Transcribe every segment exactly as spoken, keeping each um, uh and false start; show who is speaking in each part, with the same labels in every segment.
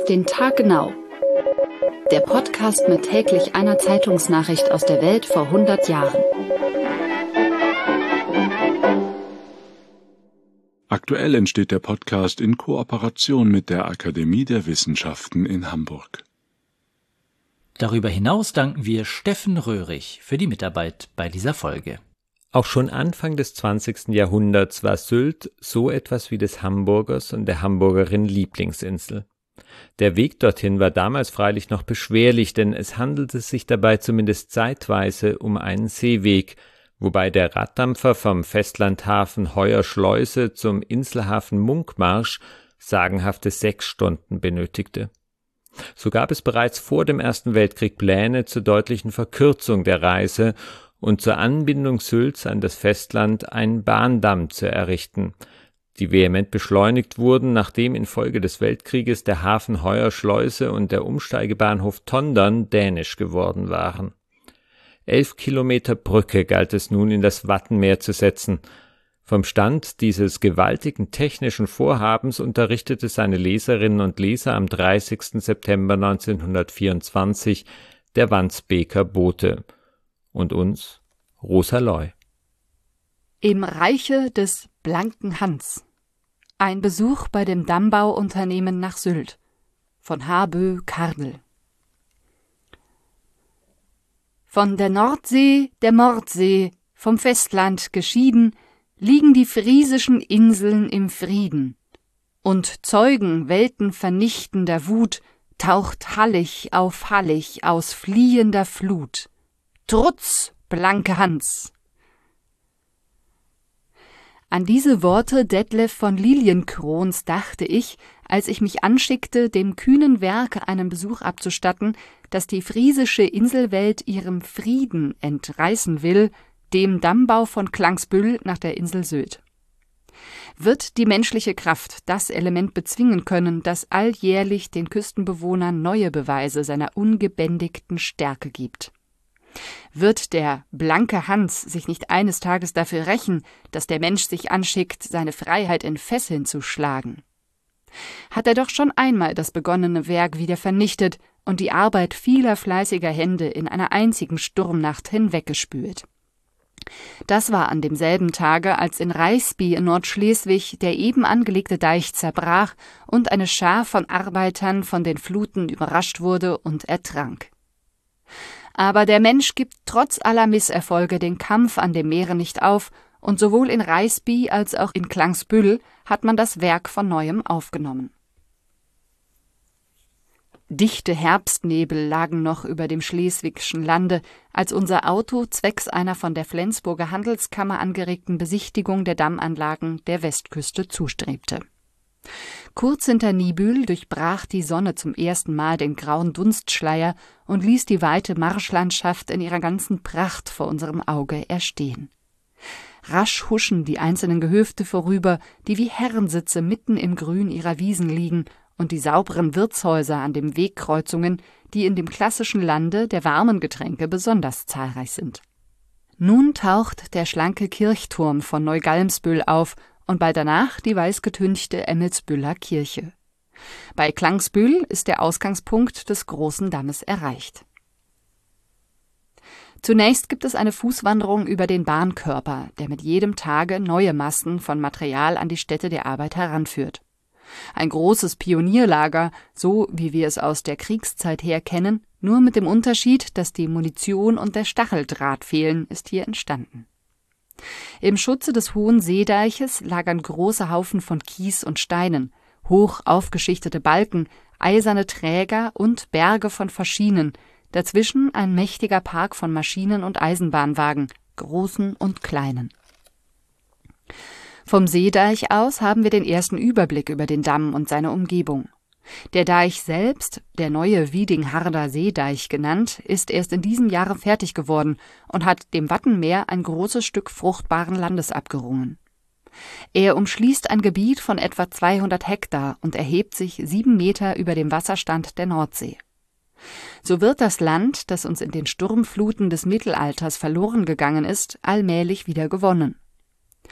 Speaker 1: Auf den Tag genau. Der Podcast mit täglich einer Zeitungsnachricht aus der Welt vor hundert Jahren.
Speaker 2: Aktuell entsteht der Podcast in Kooperation mit der Akademie der Wissenschaften in Hamburg.
Speaker 3: Darüber hinaus danken wir Steffen Röhrig für die Mitarbeit bei dieser Folge.
Speaker 4: Auch schon Anfang des zwanzigsten Jahrhunderts war Sylt so etwas wie des Hamburgers und der Hamburgerin Lieblingsinsel. Der Weg dorthin war damals freilich noch beschwerlich, denn es handelte sich dabei zumindest zeitweise um einen Seeweg, wobei der Raddampfer vom Festlandhafen Heuer-Schleuse zum Inselhafen Munkmarsch sagenhafte sechs Stunden benötigte. So gab es bereits vor dem Ersten Weltkrieg Pläne zur deutlichen Verkürzung der Reise und zur Anbindung Sylts an das Festland einen Bahndamm zu errichten, die vehement beschleunigt wurden, nachdem infolge des Weltkrieges der Hafen Heuer-Schleuse und der Umsteigebahnhof Tondern dänisch geworden waren. Elf Kilometer Brücke galt es nun in das Wattenmeer zu setzen. Vom Stand dieses gewaltigen technischen Vorhabens unterrichtete seine Leserinnen und Leser am dreißigsten September neunzehnhundertvierundzwanzig der Wandsbeker Bote. Und uns Rosa Loy.
Speaker 1: Im Reiche des blanken Hans. Ein Besuch bei dem Dammbauunternehmen nach Sylt von Habö Kardel. Von der Nordsee, der Mordsee, vom Festland geschieden, liegen die friesischen Inseln im Frieden. Und Zeugen weltenvernichtender Wut taucht Hallig auf Hallig aus fliehender Flut. Trutz, blanke Hans! An diese Worte Detlev von Liliencrons dachte ich, als ich mich anschickte, dem kühnen Werk einen Besuch abzustatten, das die friesische Inselwelt ihrem Frieden entreißen will, dem Dammbau von Klangsbüll nach der Insel Sylt. Wird die menschliche Kraft das Element bezwingen können, das alljährlich den Küstenbewohnern neue Beweise seiner ungebändigten Stärke gibt? Wird der blanke Hans sich nicht eines Tages dafür rächen, dass der Mensch sich anschickt, seine Freiheit in Fesseln zu schlagen? Hat er doch schon einmal das begonnene Werk wieder vernichtet und die Arbeit vieler fleißiger Hände in einer einzigen Sturmnacht hinweggespült. Das war an demselben Tage, als in Reisby in Nordschleswig der eben angelegte Deich zerbrach und eine Schar von Arbeitern von den Fluten überrascht wurde und ertrank. Aber der Mensch gibt trotz aller Misserfolge den Kampf an dem Meere nicht auf, und sowohl in Reisby als auch in Klangsbüll hat man das Werk von neuem aufgenommen. Dichte Herbstnebel lagen noch über dem schleswigschen Lande, als unser Auto zwecks einer von der Flensburger Handelskammer angeregten Besichtigung der Dammanlagen der Westküste zustrebte. Kurz hinter Niebüll durchbrach die Sonne zum ersten Mal den grauen Dunstschleier und ließ die weite Marschlandschaft in ihrer ganzen Pracht vor unserem Auge erstehen. Rasch huschen die einzelnen Gehöfte vorüber, die wie Herrensitze mitten im Grün ihrer Wiesen liegen, und die sauberen Wirtshäuser an den Wegkreuzungen, die in dem klassischen Lande der warmen Getränke besonders zahlreich sind. Nun taucht der schlanke Kirchturm von Neugalmsbüll auf und bald danach die weißgetünchte Emmelsbüller Kirche. Bei Klangsbüll ist der Ausgangspunkt des großen Dammes erreicht. Zunächst gibt es eine Fußwanderung über den Bahnkörper, der mit jedem Tage neue Massen von Material an die Stätte der Arbeit heranführt. Ein großes Pionierlager, so wie wir es aus der Kriegszeit her kennen, nur mit dem Unterschied, dass die Munition und der Stacheldraht fehlen, ist hier entstanden. Im Schutze des hohen Seedeiches lagern große Haufen von Kies und Steinen, hoch aufgeschichtete Balken, eiserne Träger und Berge von Faschinen, dazwischen ein mächtiger Park von Maschinen- und Eisenbahnwagen, großen und kleinen. Vom Seedeich aus haben wir den ersten Überblick über den Damm und seine Umgebung. Der Deich selbst, der neue Wiedingharder Seedeich genannt, ist erst in diesem Jahre fertig geworden und hat dem Wattenmeer ein großes Stück fruchtbaren Landes abgerungen. Er umschließt ein Gebiet von etwa zweihundert Hektar und erhebt sich sieben Meter über dem Wasserstand der Nordsee. So wird das Land, das uns in den Sturmfluten des Mittelalters verloren gegangen ist, allmählich wieder gewonnen.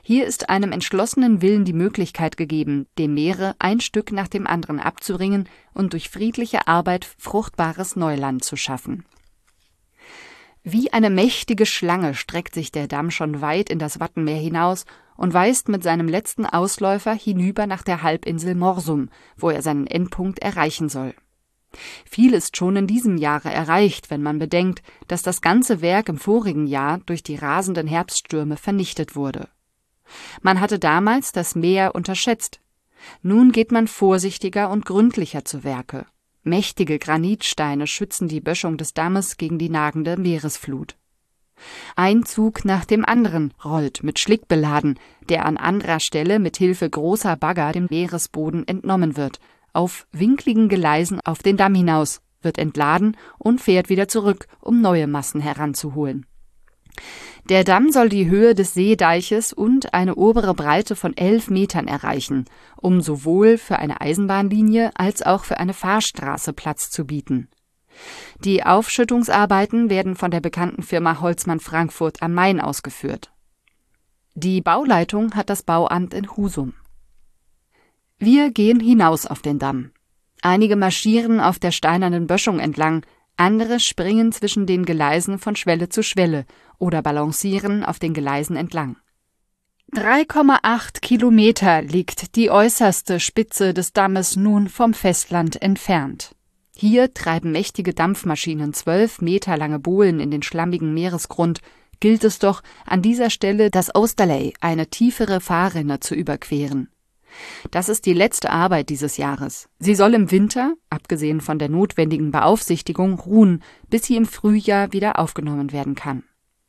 Speaker 1: Hier ist einem entschlossenen Willen die Möglichkeit gegeben, dem Meere ein Stück nach dem anderen abzuringen und durch friedliche Arbeit fruchtbares Neuland zu schaffen. Wie eine mächtige Schlange streckt sich der Damm schon weit in das Wattenmeer hinaus und weist mit seinem letzten Ausläufer hinüber nach der Halbinsel Morsum, wo er seinen Endpunkt erreichen soll. Viel ist schon in diesem Jahre erreicht, wenn man bedenkt, dass das ganze Werk im vorigen Jahr durch die rasenden Herbststürme vernichtet wurde. Man hatte damals das Meer unterschätzt. Nun geht man vorsichtiger und gründlicher zu Werke. Mächtige Granitsteine schützen die Böschung des Dammes gegen die nagende Meeresflut. Ein Zug nach dem anderen rollt mit Schlick beladen, der an anderer Stelle mit Hilfe großer Bagger dem Meeresboden entnommen wird. Auf winkligen Gleisen auf den Damm hinaus, wird entladen und fährt wieder zurück, um neue Massen heranzuholen. Der Damm soll die Höhe des Seedeiches und eine obere Breite von elf Metern erreichen, um sowohl für eine Eisenbahnlinie als auch für eine Fahrstraße Platz zu bieten. Die Aufschüttungsarbeiten werden von der bekannten Firma Holzmann Frankfurt am Main ausgeführt. Die Bauleitung hat das Bauamt in Husum. Wir gehen hinaus auf den Damm. Einige marschieren auf der steinernen Böschung entlang, andere springen zwischen den Gleisen von Schwelle zu Schwelle oder balancieren auf den Gleisen entlang. drei Komma acht Kilometer liegt die äußerste Spitze des Dammes nun vom Festland entfernt. Hier treiben mächtige Dampfmaschinen zwölf Meter lange Bohlen in den schlammigen Meeresgrund, gilt es doch, an dieser Stelle das Oosterley, eine tiefere Fahrrinne, zu überqueren. Das ist die letzte Arbeit dieses Jahres. Sie soll im Winter, abgesehen von der notwendigen Beaufsichtigung, ruhen, bis sie im Frühjahr wieder aufgenommen werden kann.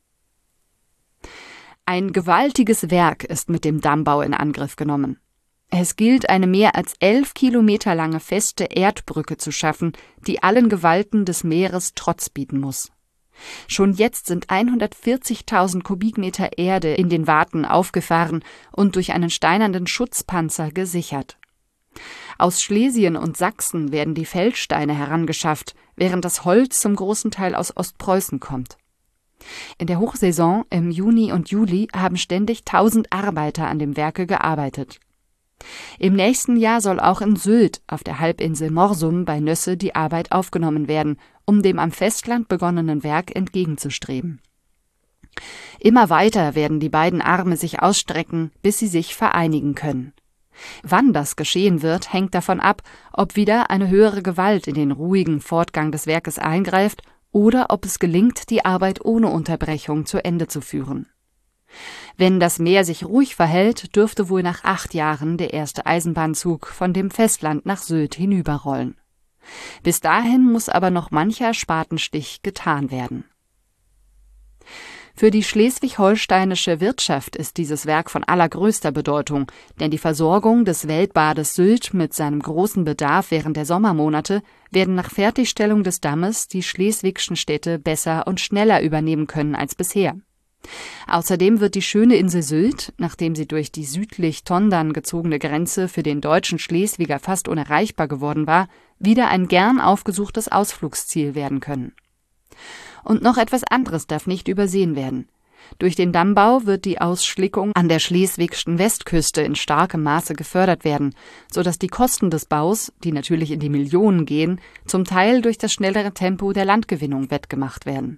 Speaker 1: Ein gewaltiges Werk ist mit dem Dammbau in Angriff genommen. Es gilt, eine mehr als elf Kilometer lange feste Erdbrücke zu schaffen, die allen Gewalten des Meeres Trotz bieten muss. Schon jetzt sind hundertvierzigtausend Kubikmeter Erde in den Warten aufgefahren und durch einen steinernen Schutzpanzer gesichert. Aus Schlesien und Sachsen werden die Feldsteine herangeschafft, während das Holz zum großen Teil aus Ostpreußen kommt. In der Hochsaison im Juni und Juli haben ständig tausend Arbeiter an dem Werke gearbeitet. Im nächsten Jahr soll auch in Sylt auf der Halbinsel Morsum bei Nösse die Arbeit aufgenommen werden, um dem am Festland begonnenen Werk entgegenzustreben. Immer weiter werden die beiden Arme sich ausstrecken, bis sie sich vereinigen können. Wann das geschehen wird, hängt davon ab, ob wieder eine höhere Gewalt in den ruhigen Fortgang des Werkes eingreift oder ob es gelingt, die Arbeit ohne Unterbrechung zu Ende zu führen. Wenn das Meer sich ruhig verhält, dürfte wohl nach acht Jahren der erste Eisenbahnzug von dem Festland nach Sylt hinüberrollen. Bis dahin muss aber noch mancher Spatenstich getan werden. Für die schleswig-holsteinische Wirtschaft ist dieses Werk von allergrößter Bedeutung, denn die Versorgung des Weltbades Sylt mit seinem großen Bedarf während der Sommermonate werden nach Fertigstellung des Dammes die schleswigschen Städte besser und schneller übernehmen können als bisher. Außerdem wird die schöne Insel Sylt, nachdem sie durch die südlich Tondern gezogene Grenze für den deutschen Schleswiger fast unerreichbar geworden war, wieder ein gern aufgesuchtes Ausflugsziel werden können. Und noch etwas anderes darf nicht übersehen werden. Durch den Dammbau wird die Ausschlickung an der schleswigschen Westküste in starkem Maße gefördert werden, sodass die Kosten des Baus, die natürlich in die Millionen gehen, zum Teil durch das schnellere Tempo der Landgewinnung wettgemacht werden.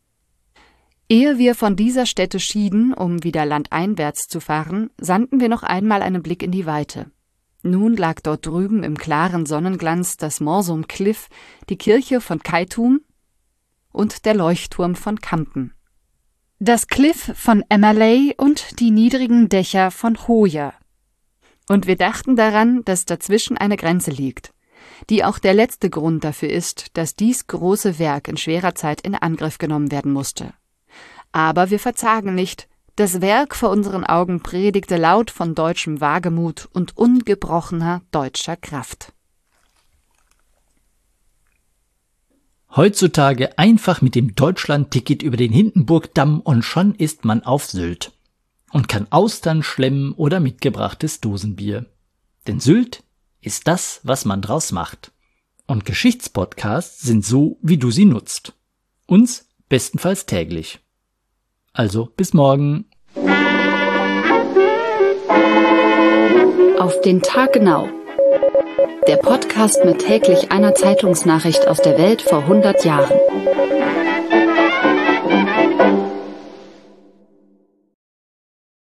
Speaker 1: Ehe wir von dieser Stätte schieden, um wieder landeinwärts zu fahren, sandten wir noch einmal einen Blick in die Weite. Nun lag dort drüben im klaren Sonnenglanz das Morsum Cliff, die Kirche von Keitum und der Leuchtturm von Kampen. Das Cliff von Emmerley und die niedrigen Dächer von Hoya. Und wir dachten daran, dass dazwischen eine Grenze liegt, die auch der letzte Grund dafür ist, dass dies große Werk in schwerer Zeit in Angriff genommen werden musste. Aber wir verzagen nicht, das Werk vor unseren Augen predigte laut von deutschem Wagemut und ungebrochener deutscher Kraft.
Speaker 3: Heutzutage einfach mit dem Deutschland-Ticket über den Hindenburgdamm und schon ist man auf Sylt und kann Austern schlemmen oder mitgebrachtes Dosenbier. Denn Sylt ist das, was man draus macht. Und Geschichtspodcasts sind so, wie du sie nutzt. Uns bestenfalls täglich. Also bis morgen.
Speaker 1: Auf den Tag genau. Der Podcast mit täglich einer Zeitungsnachricht aus der Welt vor hundert Jahren.